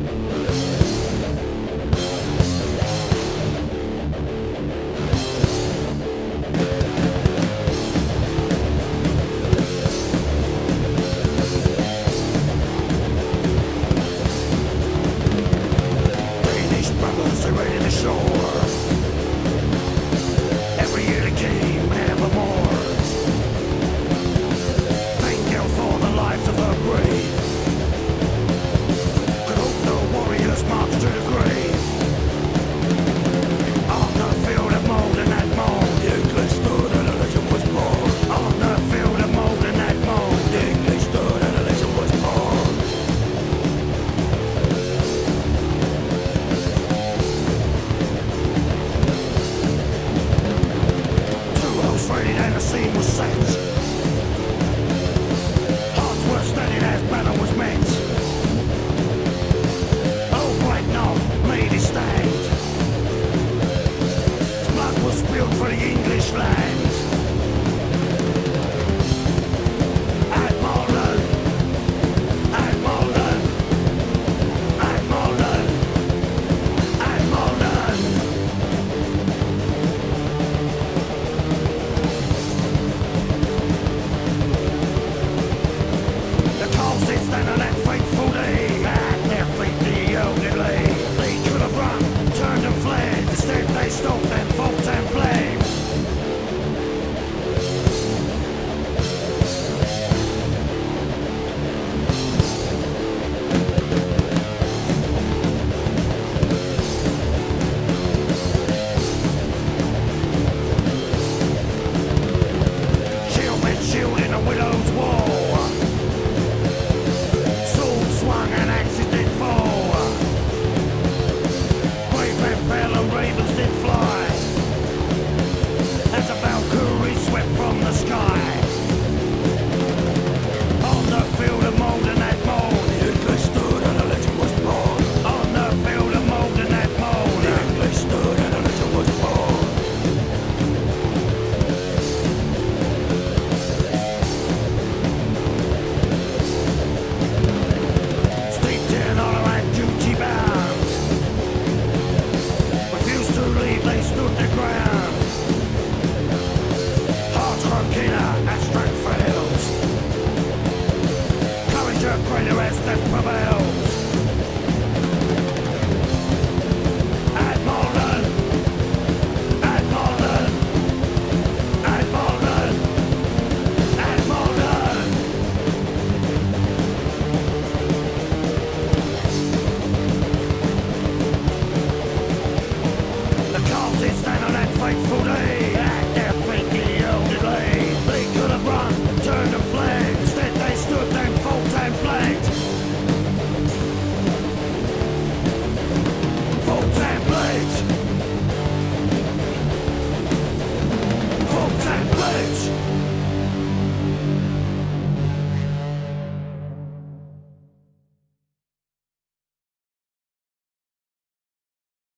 And the scene was set. Hearts were steadied as battle was met. Old Black Knob made his stand. His blood was spilled for the English land. At Malden, at Malden, at Malden, at Malden. Stand on that fateful day, at their feet the only lay. They could have run, turned and fled. Instead they stopped and fought and bled. Shield met shield in a widow's wall. And axes did fall. Brave men fell and ravens did fly, as a Valkyrie swept from the sky. On the field of Malden that morn, the English stood and a legend was born. On the field of Malden that morn, the English stood and a legend was born. They stood their ground. Hearts grown keener as strength fails. Courage greater as death prevails.